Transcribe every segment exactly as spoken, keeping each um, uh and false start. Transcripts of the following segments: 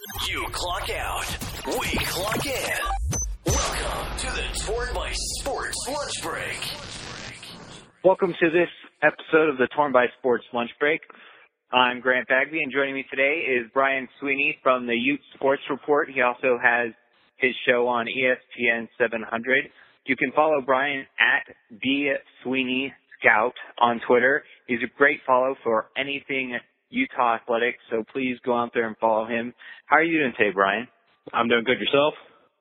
You clock out. We clock in. Welcome to the Torn by Sports Lunch Break. Welcome to this episode of the Torn by Sports Lunch Break. I'm Grant Bagby, and joining me today is Brian Sweeney from the Ute Sports Report. He also has his show on E S P N seven hundred. You can follow Brian at B Sweeney Scout on Twitter. He's a great follow for anything Utah athletics, so please go out there and follow him. How are you doing today, Brian? I'm doing good. Yourself?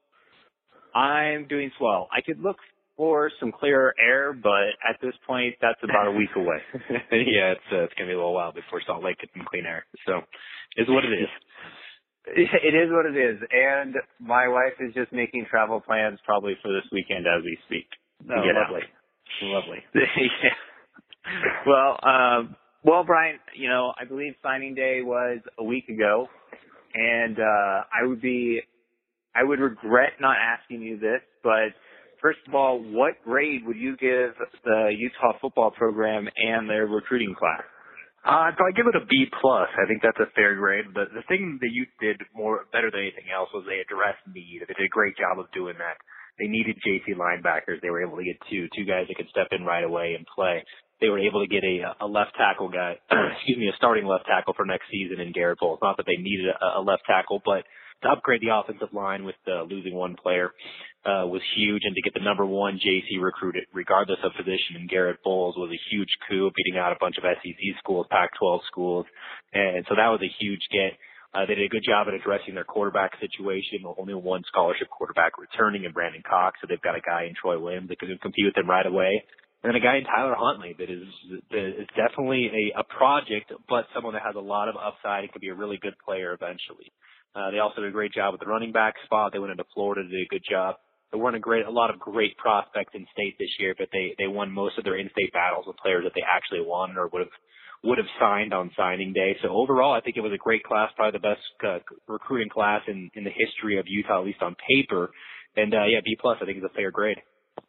I'm doing swell. I could look for some clearer air, but at this point, that's about a week away. yeah, it's uh, it's gonna be a little while before Salt Lake gets some clean air. So, it's what it is. It is what it is, and my wife is just making travel plans probably for this weekend as we speak. Oh, lovely, out. lovely. yeah. Well, um, well, Brian, you know, I believe signing day was a week ago, and uh, I would be, I would regret not asking you this, but first of all, what grade would you give the Utah football program and their recruiting class? Uh, so I give it a B plus. I think that's a fair grade. The the thing the Ute did more better than anything else was they addressed need. They did a great job of doing that. They needed J C linebackers. They were able to get two two guys that could step in right away and play. They were able to get a a left tackle guy, excuse me, a starting left tackle for next season in Garrett Bowles. Not that they needed a, a left tackle, but to upgrade the offensive line with uh, losing one player uh, was huge, and to get the number one J C recruited, regardless of position, in Garrett Bowles was a huge coup, beating out a bunch of S E C schools, Pac twelve schools, and so that was a huge get. Uh, they did a good job at addressing their quarterback situation. Only one scholarship quarterback returning in Brandon Cox, so they've got a guy in Troy Williams that can compete with them right away. And then a guy in Tyler Huntley that is, that is definitely a, a project, but someone that has a lot of upside and could be a really good player eventually. Uh, they also did a great job with the running back spot. They went into Florida, did a good job. There weren't a great, a lot of great prospects in state this year, but they, they won most of their in-state battles with players that they actually wanted or would have, would have signed on signing day. So overall, I think it was a great class, probably the best uh, recruiting class in, in the history of Utah, at least on paper. And, uh, yeah, B plus, I think is a fair grade.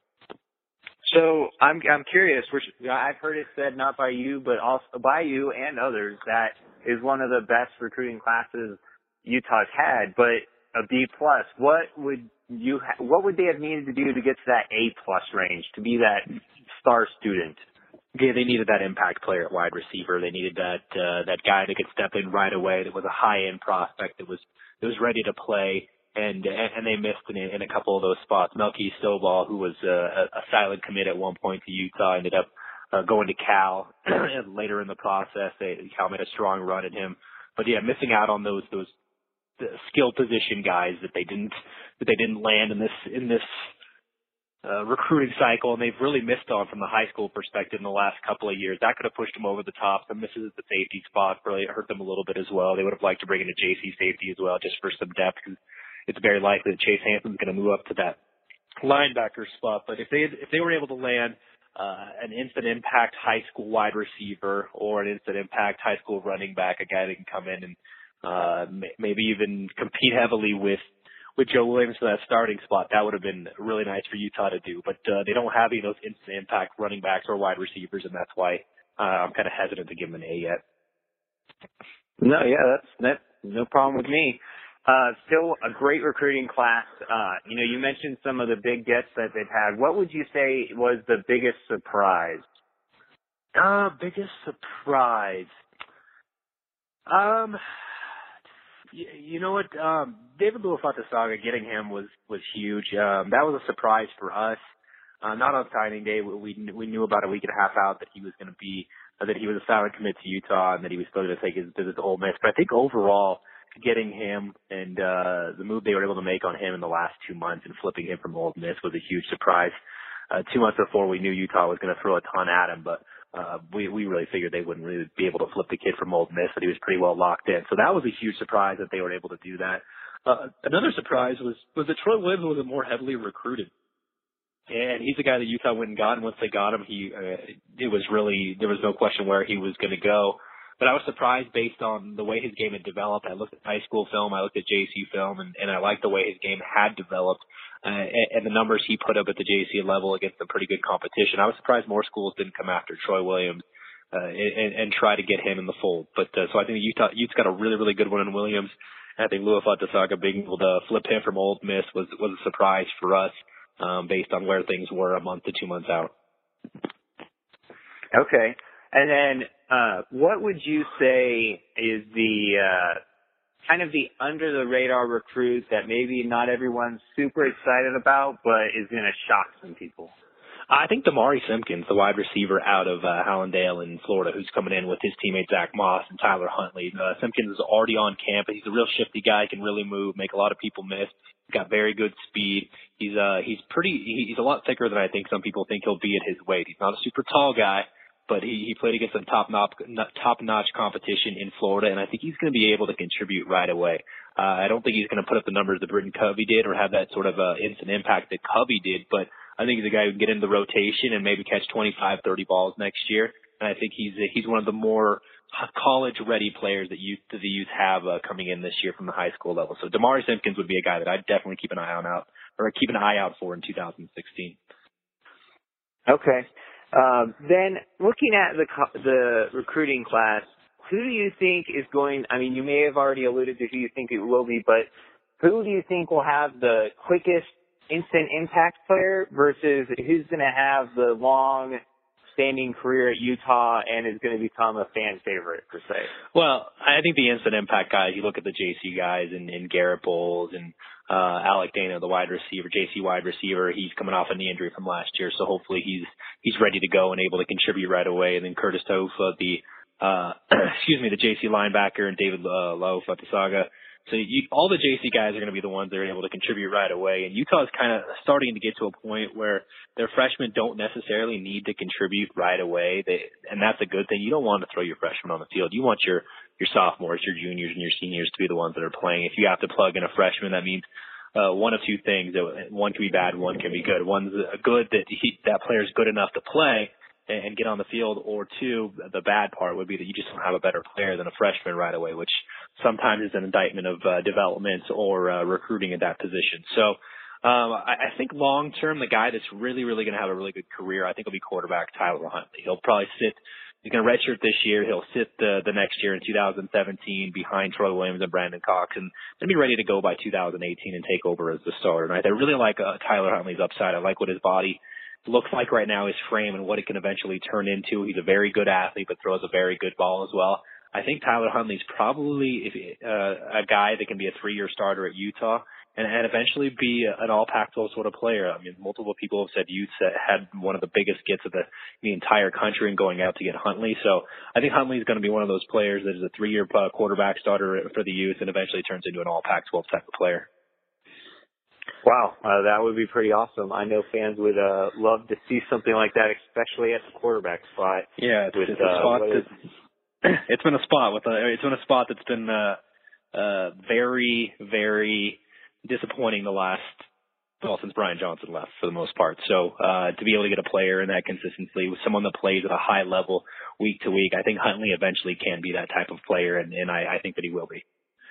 So I'm I'm curious. Which I've heard it said not by you, but also by you and others that is one of the best recruiting classes Utah's had. But a B plus, what would you ha- what would they have needed to do to get to that A plus range to be that star student? Yeah, they needed that impact player at wide receiver. They needed that uh, that guy that could step in right away. That was a high end prospect. That was that was ready to play. And and they missed in, in a couple of those spots. Melky Stovall, who was uh, a silent commit at one point to Utah, ended up uh, going to Cal later in the process. They, Cal made a strong run at him, but yeah, missing out on those those skill position guys that they didn't that they didn't land in this in this uh, recruiting cycle, and they've really missed on from the high school perspective in the last couple of years. That could have pushed them over the top. The misses at the safety spot really hurt them a little bit as well. They would have liked to bring in a J C safety as well, just for some depth. It's very likely that Chase Hanson's going to move up to that linebacker spot. But if they if they were able to land uh, an instant impact high school wide receiver or an instant impact high school running back, a guy that can come in and uh, maybe even compete heavily with with Joe Williams for that starting spot, that would have been really nice for Utah to do. But uh, they don't have any of those instant impact running backs or wide receivers, and that's why uh, I'm kind of hesitant to give them an A yet. No, yeah, that's that, no problem with me. Uh, still a great recruiting class. Uh, you know, you mentioned some of the big gets that they've had. What would you say was the biggest surprise? Uh, biggest surprise. Um, you, you know what? Um, David Luafatasaga, getting him was, was huge. Um, that was a surprise for us. Uh, not on signing day. We, we, we knew about a week and a half out that he was going to be, uh, that he was a silent commit to Utah and that he was still going to take his visit to Ole Miss. But I think overall, getting him and uh the move they were able to make on him in the last two months and flipping him from Ole Miss was a huge surprise. Uh, two months before, we knew Utah was going to throw a ton at him, but uh we we really figured they wouldn't really be able to flip the kid from Ole Miss, that he was pretty well locked in. So that was a huge surprise that they were able to do that. Uh, another surprise was was that Troy Williams was more heavily recruited. And he's a guy that Utah went and got, and once they got him, he uh, it was really, there was no question where he was going to go. But I was surprised based on the way his game had developed. I looked at high school film, I looked at J C film, and, and I liked the way his game had developed uh, and, and the numbers he put up at the J C level against a pretty good competition. I was surprised more schools didn't come after Troy Williams uh, and, and try to get him in the fold. But uh, so I think Utah, Utah's got a really, really good one in Williams. And I think Luafatasaga being able to flip him from Ole Miss was, was a surprise for us um, based on where things were a month to two months out. Okay. And then uh, what would you say is the uh, kind of the under-the-radar recruit that maybe not everyone's super excited about but is going to shock some people? I think Damari Simpkins, the wide receiver out of uh, Hallandale in Florida, who's coming in with his teammate Zach Moss and Tyler Huntley. Uh, Simpkins is already on campus. He's a real shifty guy, can really move, make a lot of people miss. He's got very good speed. He's uh he's pretty he's a lot thicker than I think some people think he'll be at his weight. He's not a super tall guy, but he, he played against some top notch top notch competition in Florida, and I think he's going to be able to contribute right away. Uh, I don't think he's going to put up the numbers that Britton Covey did or have that sort of uh, instant impact that Covey did, but I think he's a guy who can get into the rotation and maybe catch twenty-five, thirty balls next year. And I think he's he's one of the more college-ready players that youth, that the youth have uh, coming in this year from the high school level. So Damari Simpkins would be a guy that I'd definitely keep an eye on out or keep an eye out for in two thousand sixteen. Okay. Um, then looking at the the recruiting class, who do you think is going? I mean, you may have already alluded to who you think it will be, but who do you think will have the quickest instant impact player versus who's going to have the long standing career at Utah and is going to become a fan favorite per se? Well, I think the instant impact guys, you look at the J C guys and, and Garrett Bowles and uh, Alec Dana, the wide receiver, J C wide receiver, he's coming off a knee injury from last year, so hopefully he's he's ready to go and able to contribute right away. And then Curtis Tofa, the uh, excuse me, the J C linebacker, and David uh, Luafatasaga. So you, all the J C guys are going to be the ones that are able to contribute right away. And Utah is kind of starting to get to a point where their freshmen don't necessarily need to contribute right away. They, and that's a good thing. You don't want to throw your freshmen on the field. You want your, your sophomores, your juniors, and your seniors to be the ones that are playing. If you have to plug in a freshman, that means uh, one of two things. One can be bad, one can be good. One's good that he, that player's good enough to play and get on the field, or two, the bad part would be that you just don't have a better player than a freshman right away, which sometimes is an indictment of uh, development or uh, recruiting at that position. So um, I, I think long term, the guy that's really, really going to have a really good career, I think will be quarterback Tyler Huntley. He'll probably sit, he's going to redshirt this year. He'll sit the, the next year in two thousand seventeen behind Troy Williams and Brandon Cox, and then be ready to go by two thousand eighteen and take over as the starter. And I really like uh, Tyler Huntley's upside. I like what his body looks like right now, his frame, and what it can eventually turn into. He's a very good athlete, but throws a very good ball as well. I think Tyler Huntley's probably if, uh, a guy that can be a three-year starter at Utah and, and eventually be an all-Pac twelve sort of player. I mean, multiple people have said Utes had one of the biggest gets of the, the entire country in going out to get Huntley. So I think Huntley's going to be one of those players that is a three-year uh, quarterback starter for the youth and eventually turns into an all-Pac twelve type of player. Wow, uh, that would be pretty awesome. I know fans would uh, love to see something like that, especially at the quarterback spot. Yeah, it's, with, it's a uh, spot that's, it's been a spot with a, it's been a spot that's been uh, uh, very, very disappointing the last well since Brian Johnson left for the most part. So uh, to be able to get a player in that consistency with someone that plays at a high level week to week, I think Huntley eventually can be that type of player, and, and I, I think that he will be.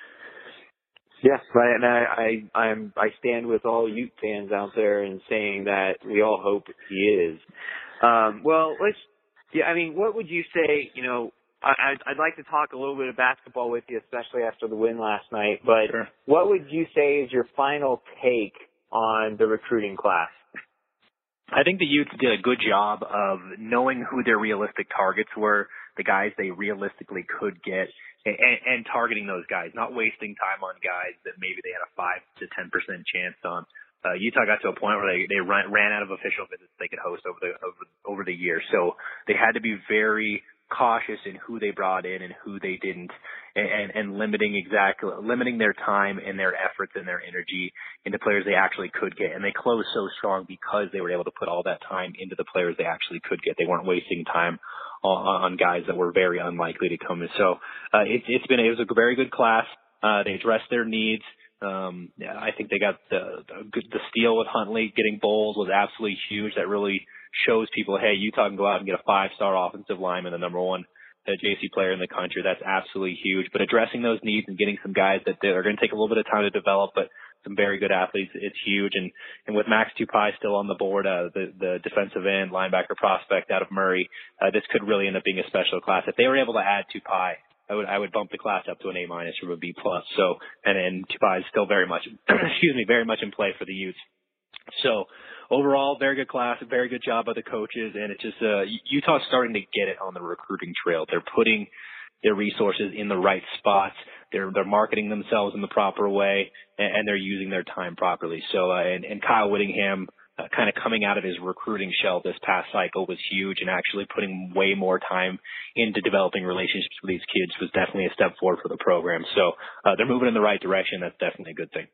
Yes, right, and I, I, I'm, I stand with all Ute fans out there in saying that we all hope he is. Um, well, let's, yeah, I mean, what would you say, you know, I, I'd, I'd like to talk a little bit of basketball with you, especially after the win last night, but Sure. What would you say is your final take on the recruiting class? I think the Utes did a good job of knowing who their realistic targets were, the guys they realistically could get, and, and targeting those guys, not wasting time on guys that maybe they had a five to ten percent chance on. Uh, Utah got to a point where they, they ran, ran out of official visits they could host over the over, over the year. So they had to be very cautious in who they brought in and who they didn't, and, and limiting exactly limiting their time and their efforts and their energy into players they actually could get. And they closed so strong because they were able to put all that time into the players they actually could get. They weren't wasting time on, on guys that were very unlikely to come in. So uh, it, it's been it was a very good class. Uh, they addressed their needs. Um, yeah, I think they got the, the the steal with Huntley. Getting Bowles was absolutely huge. That really shows people, hey, Utah can go out and get a five-star offensive lineman, the number one uh, J C player in the country. That's absolutely huge. But addressing those needs and getting some guys that are going to take a little bit of time to develop, but some very good athletes, it's huge. And, and with Max Tupai still on the board, uh, the, the defensive end linebacker prospect out of Murray, uh, this could really end up being a special class. If they were able to add Tupai I would I would bump the class up to an A minus from a B plus. So and and Tupai is still very much excuse me very much in play for the Utes. So overall, very good class, very good job by the coaches, and it's just uh, Utah's starting to get it on the recruiting trail. They're putting their resources in the right spots. They're they're marketing themselves in the proper way, and, and they're using their time properly. So uh, and, and Kyle Whittingham uh, kind of coming out of his recruiting shell this past cycle was huge, and actually putting way more time into developing relationships with these kids was definitely a step forward for the program. So uh, they're moving in the right direction. That's definitely a good thing.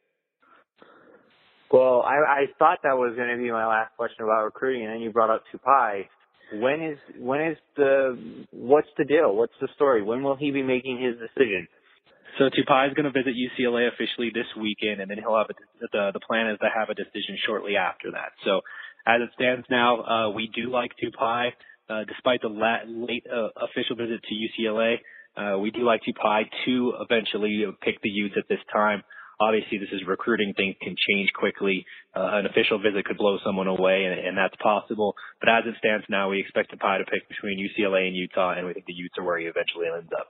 Well, I, I thought that was going to be my last question about recruiting, and then you brought up Tupai. When is when is the what's the deal? What's the story? When will he be making his decision? So Tupai is going to visit U C L A officially this weekend, and then he'll have a, the the plan is to have a decision shortly after that. So as it stands now, uh, we do like Tupai, uh, despite the la- late uh, official visit to U C L A. Uh, we do like Tupai to eventually pick the Utes at this time. Obviously, this is recruiting. Things can change quickly. Uh, an official visit could blow someone away, and, and that's possible. But as it stands now, we expect Tupai to pick between U C L A and Utah, and we think the Utes are where he eventually ends up.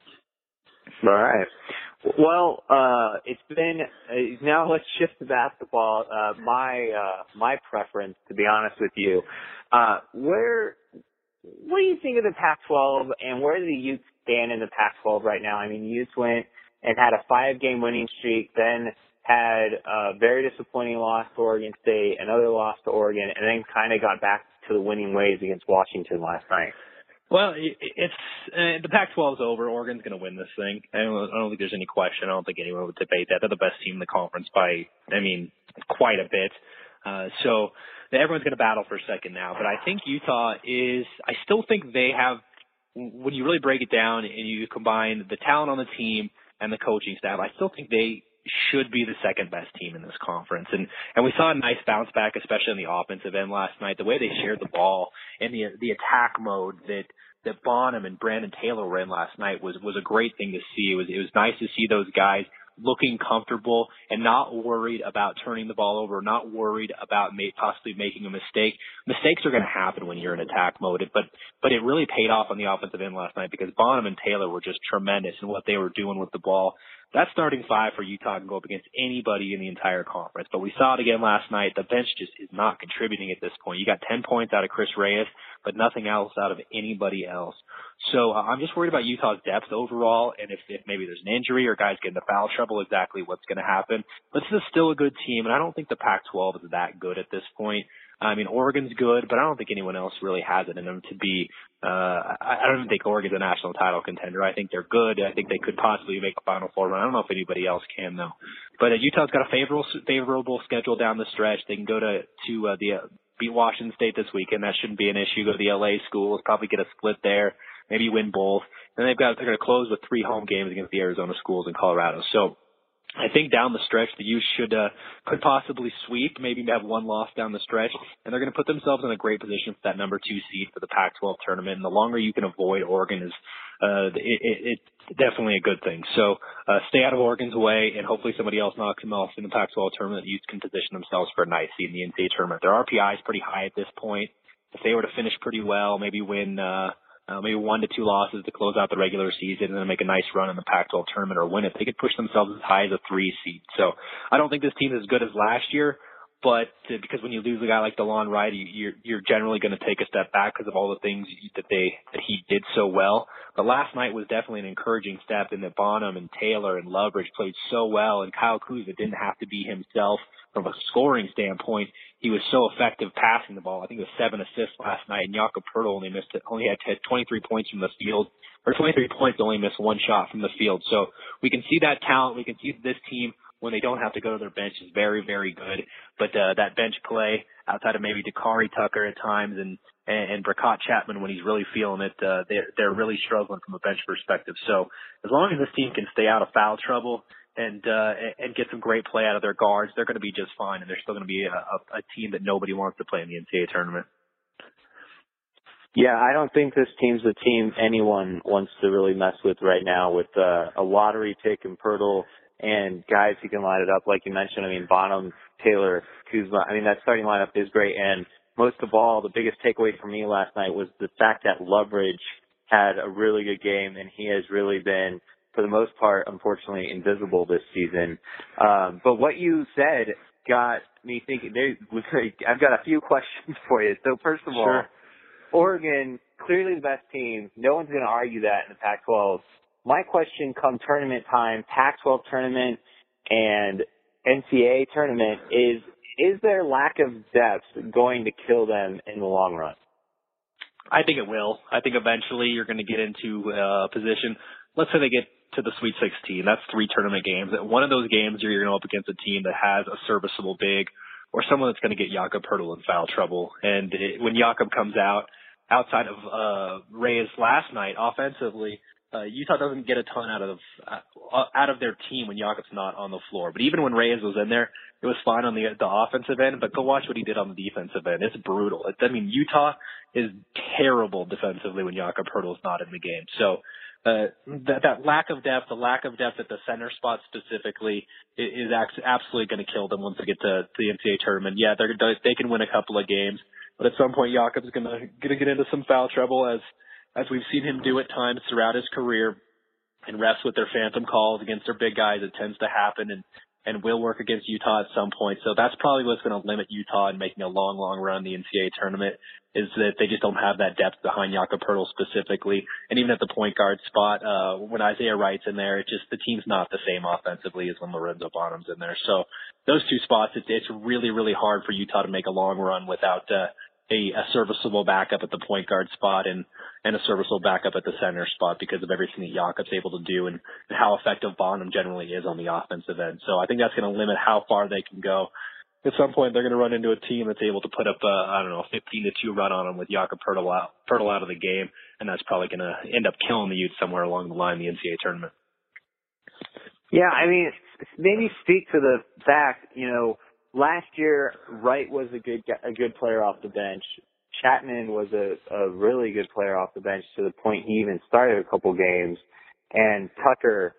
All right. Well, uh, it's been uh, now. Let's shift to basketball. Uh, my uh, my preference, to be honest with you, uh, where what do you think of the Pac twelve, and where do the Utes stand in the Pac twelve right now? I mean, the Utes went and had a five-game winning streak, then had a very disappointing loss to Oregon State, another loss to Oregon, and then kind of got back to the winning ways against Washington last night. Well, it's uh, the Pac twelve is over. Oregon's going to win this thing. I don't, I don't think there's any question. I don't think anyone would debate that. They're the best team in the conference by, I mean, quite a bit. Uh, so everyone's going to battle for a second now. But I think Utah is, I still think they have, when you really break it down and you combine the talent on the team and the coaching staff, I still think they should be the second best team in this conference. And and we saw a nice bounce back, especially on the offensive end last night. The way they shared the ball and the the attack mode that that Bonham and Brandon Taylor were in last night was was a great thing to see. It was it was nice to see those guys looking comfortable and not worried about turning the ball over, not worried about may, possibly making a mistake. Mistakes are going to happen when you're in attack mode, but but it really paid off on the offensive end last night because Bonham and Taylor were just tremendous in what they were doing with the ball. That starting five for Utah can go up against anybody in the entire conference, but we saw it again last night. The bench just is not contributing at this point. You got ten points out of Chris Reyes, but nothing else out of anybody else. So uh, I'm just worried about Utah's depth overall, and if, if maybe there's an injury or guys get into foul trouble, exactly what's going to happen. But this is still a good team, and I don't think the Pac twelve is that good at this point. I mean, Oregon's good, but I don't think anyone else really has it in them to be, uh, I, I don't even think Oregon's a national title contender. I think they're good. I think they could possibly make a Final Four run. I don't know if anybody else can, though. But uh, Utah's got a favorable, favorable schedule down the stretch. They can go to, to uh, the, uh, beat Washington State this weekend. That shouldn't be an issue. Go to the L A schools, probably get a split there, maybe win both. And they've got, they're going to close with three home games against the Arizona schools in Colorado. So, I think down the stretch, the Utes should uh, could possibly sweep, maybe have one loss down the stretch, and they're going to put themselves in a great position for that number two seed for the Pac twelve tournament. And the longer you can avoid Oregon is uh, it, it, it's definitely a good thing. So uh, stay out of Oregon's way, and hopefully somebody else knocks them off in the Pac twelve tournament. The Utes can position themselves for a nice seed in the N C double A tournament. Their R P I is pretty high at this point. If they were to finish pretty well, maybe win. Uh, Uh, maybe one to two losses to close out the regular season and then make a nice run in the Pac twelve tournament or win it, they could push themselves as high as a three seed. So I don't think this team is as good as last year, but uh, because when you lose a guy like DeLon Wright, you, you're, you're generally going to take a step back because of all the things that they that he did so well. But last night was definitely an encouraging step in that Bonham and Taylor and Loveridge played so well, and Kyle Kuzma didn't have to be himself from a scoring standpoint. He was so effective passing the ball. I think it was seven assists last night, and Jakob Poeltl only missed it, only had twenty-three points from the field, or twenty-three points, only missed one shot from the field. So we can see that talent. We can see this team, when they don't have to go to their bench, is very, very good. But uh, that bench play, outside of maybe Dakari Tucker at times and and, and Brakat Chapman when he's really feeling it, uh, they're, they're really struggling from a bench perspective. So as long as this team can stay out of foul trouble and uh, and get some great play out of their guards, they're going to be just fine, and they're still going to be a, a, a team that nobody wants to play in the N C double A tournament. Yeah, I don't think this team's the team anyone wants to really mess with right now with uh, a lottery pick and Poeltl and guys who can line it up. Like you mentioned, I mean, Bonham, Taylor, Kuzma, I mean, that starting lineup is great. And most of all, the biggest takeaway for me last night was the fact that Loveridge had a really good game, and he has really been, for the most part, unfortunately, invisible this season. Um, but what you said got me thinking. There, I've got a few questions for you. So first of Sure. all, Oregon, clearly the best team. No one's going to argue that in the Pac twelve. My question come tournament time, Pac twelve tournament and N C A A tournament, is is their lack of depth going to kill them in the long run? I think it will. I think eventually you're going to get into a position. Let's say they get to the Sweet sixteen. That's three tournament games. One of those games you're going to go up against a team that has a serviceable big or someone that's going to get Jakob Poeltl in foul trouble. And it, when Jakob comes out, outside of uh, Reyes last night, offensively, uh, Utah doesn't get a ton out of uh, out of their team when Jakob's not on the floor. But even when Reyes was in there, it was fine on the the offensive end. But go watch what he did on the defensive end. It's brutal. It, I mean, Utah is terrible defensively when Jakob Poeltl is not in the game. So uh, that, that lack of depth, the lack of depth at the center spot specifically, is, is absolutely going to kill them once they get to, to the N C A A tournament. Yeah, they're, they can win a couple of games, but at some point Jakob's going to going to get into some foul trouble, as as we've seen him do at times throughout his career. And refs with their phantom calls against their big guys, it tends to happen, and and will work against Utah at some point. So that's probably what's going to limit Utah in making a long, long run in the N C A A tournament, is that they just don't have that depth behind Jakob Poeltl specifically. And even at the point guard spot, uh, when Isaiah Wright's in there, it just, the team's not the same offensively as when Lorenzo Bonham's in there. So those two spots, it's, it's really, really hard for Utah to make a long run without uh, a, a serviceable backup at the point guard spot and, and a serviceable backup at the center spot because of everything that Jakob's able to do and, and how effective Bonham generally is on the offensive end. So I think that's going to limit how far they can go. At some point, they're going to run into a team that's able to put up, uh, I don't know, fifteen to two run on them with Jakob Poeltl out, Poeltl out of the game, and that's probably going to end up killing the Utes somewhere along the line in the N C A A tournament. Yeah, I mean, maybe speak to the fact, you know, last year Wright was a good a good player off the bench. Chapman was a, a really good player off the bench to the point he even started a couple games, and Tucker,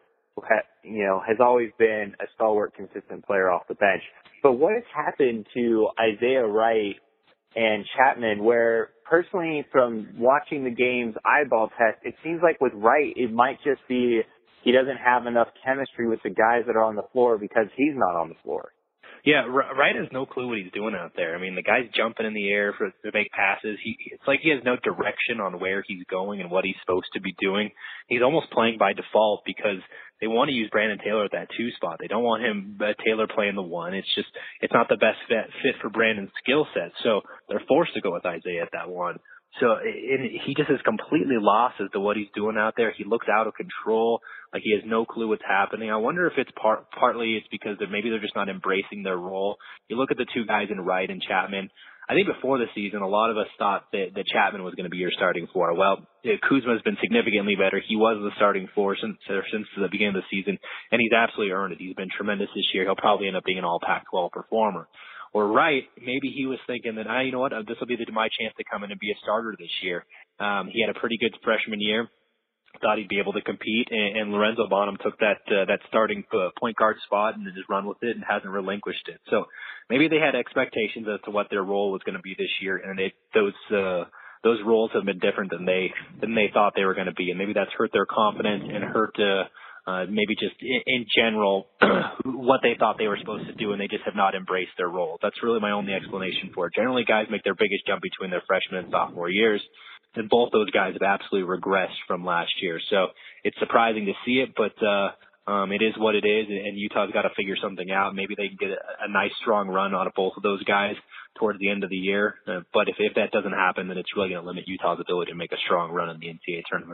you know, has always been a stalwart, consistent player off the bench. But what has happened to Isaiah Wright and Chapman, where personally from watching the game's eyeball test, it seems like with Wright, it might just be he doesn't have enough chemistry with the guys that are on the floor because he's not on the floor. Yeah, Wright has no clue what he's doing out there. I mean, the guy's jumping in the air for to make passes. He, it's like he has no direction on where he's going and what he's supposed to be doing. He's almost playing by default because they want to use Brandon Taylor at that two spot. They don't want him, uh, Taylor playing the one. It's just, it's not the best fit, fit for Brandon's skill set. So they're forced to go with Isaiah at that one. So it, he just is completely lost as to what he's doing out there. He looks out of control, like he has no clue what's happening. I wonder if it's part, partly it's because they're, maybe they're just not embracing their role. You look at the two guys in Wright and Chapman. I think before the season, a lot of us thought that, that Chapman was going to be your starting four. Well, Kuzma has been significantly better. He was the starting four since, since the beginning of the season, and he's absolutely earned it. He's been tremendous this year. He'll probably end up being an all Pac twelve performer. Or Wright, maybe he was thinking that, ah, you know what, this will be the, my chance to come in and be a starter this year. Um, he had a pretty good freshman year. Thought he'd be able to compete, and, and Lorenzo Bonham took that uh, that starting uh, point guard spot and just run with it and hasn't relinquished it. So maybe they had expectations as to what their role was going to be this year, and it, those uh, those roles have been different than they than they thought they were going to be, and maybe that's hurt their confidence and hurt uh, uh, maybe just in, in general what they thought they were supposed to do, and they just have not embraced their role. That's really my only explanation for it. Generally, guys make their biggest jump between their freshman and sophomore years. And both those guys have absolutely regressed from last year. So it's surprising to see it, but uh, um, it is what it is, and Utah's got to figure something out. Maybe they can get a, a nice, strong run out of both of those guys towards the end of the year. Uh, but if, if that doesn't happen, then it's really going to limit Utah's ability to make a strong run in the N C A A tournament.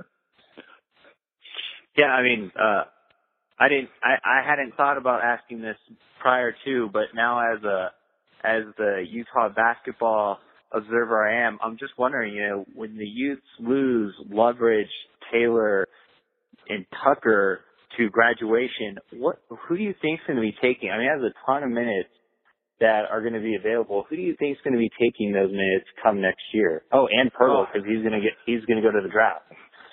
Yeah, I mean, uh, I didn't, I, I hadn't thought about asking this prior to, but now as a as the Utah basketball observer I am, I'm just wondering, you know, when the Utes lose Loveridge, Taylor, and Tucker to graduation, what who do you think is going to be taking? I mean, there's a ton of minutes that are going to be available. Who do you think is going to be taking those minutes come next year? Oh, and Poeltl, because he's going to get he's going to go to the draft.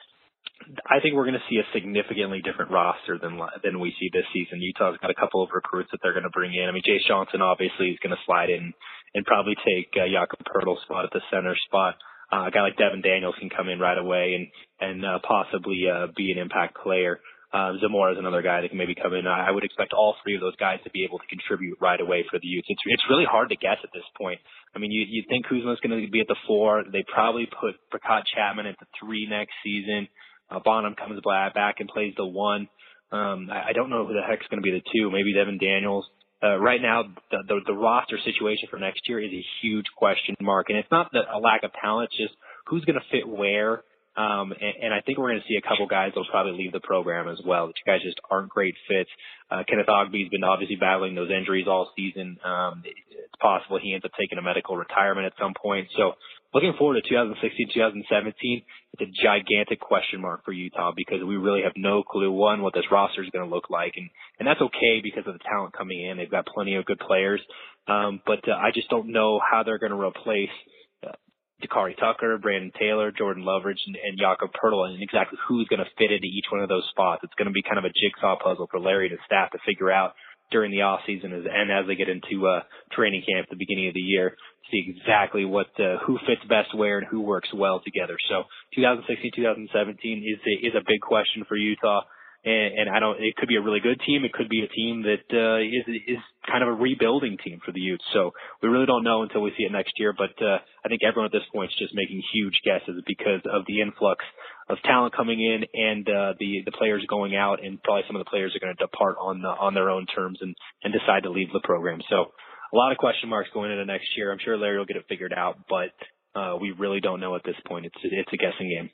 I think we're going to see a significantly different roster than than we see this season. Utah's got a couple of recruits that they're going to bring in. I mean, Jace Johnson obviously is going to slide in and probably take uh, Jakob Poeltl's spot at the center spot. uh, a guy like Devin Daniels can come in right away and, and uh, possibly uh, be an impact player. Uh, Zamora is another guy that can maybe come in. I would expect all three of those guys to be able to contribute right away for the Utes. It's it's really hard to guess at this point. I mean, you you think Kuzma's going to be at the four. They probably put Prakat Chapman at the three next season. Uh, Bonham comes back and plays the one. Um, I, I don't know who the heck's going to be the two. Maybe Devin Daniels. Uh, right now, the, the the roster situation for next year is a huge question mark, and it's not that a lack of talent. It's just who's going to fit where. Um, and, and I think we're going to see a couple guys that'll probably leave the program as well. That you guys just aren't great fits. Uh, Kenneth Ogbee's been obviously battling those injuries all season. Um, it's possible he ends up taking a medical retirement at some point. So looking forward to twenty sixteen, twenty seventeen, it's a gigantic question mark for Utah because we really have no clue, one, what this roster is going to look like. And, and that's okay because of the talent coming in. They've got plenty of good players. Um, but uh, I just don't know how they're going to replace Dakari Tucker, Brandon Taylor, Jordan Loveridge, and, and Jakob Poeltl, and exactly who's going to fit into each one of those spots. It's going to be kind of a jigsaw puzzle for Larry and his staff to figure out during the off season as, and as they get into uh, training camp at the beginning of the year, see exactly what uh, who fits best where and who works well together. So twenty sixteen, twenty seventeen is a, is a big question for Utah. And, and I don't. It could be a really good team. It could be a team that uh, is is kind of a rebuilding team for the Utes. So we really don't know until we see it next year. But uh, I think everyone at this point is just making huge guesses because of the influx of talent coming in and uh, the the players going out, and probably some of the players are going to depart on the, on their own terms and and decide to leave the program. So a lot of question marks going into next year. I'm sure Larry will get it figured out, but uh, we really don't know at this point. It's it's a guessing game.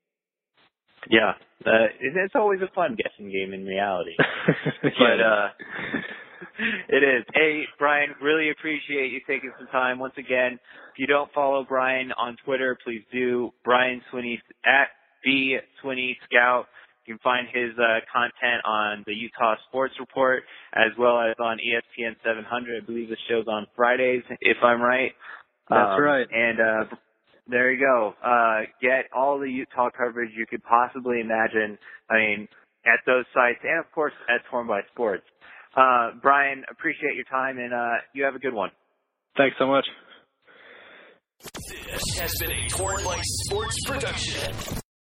Yeah, uh, it's always a fun guessing game in reality. But uh, it is. Hey, Brian, really appreciate you taking some time. Once again, if you don't follow Brian on Twitter, please do. Brian Sweeney at B Sweeney Scout. You can find his uh, content on the Utah Sports Report as well as on E S P N seven hundred. I believe the show's on Fridays, if I'm right. That's um, right. And uh, there you go. Uh, get all the Utah coverage you could possibly imagine. I mean, at those sites and, of course, at Torn by Sports. Uh, Brian, appreciate your time, and uh, you have a good one. Thanks so much. This has been a Torn by Sports production.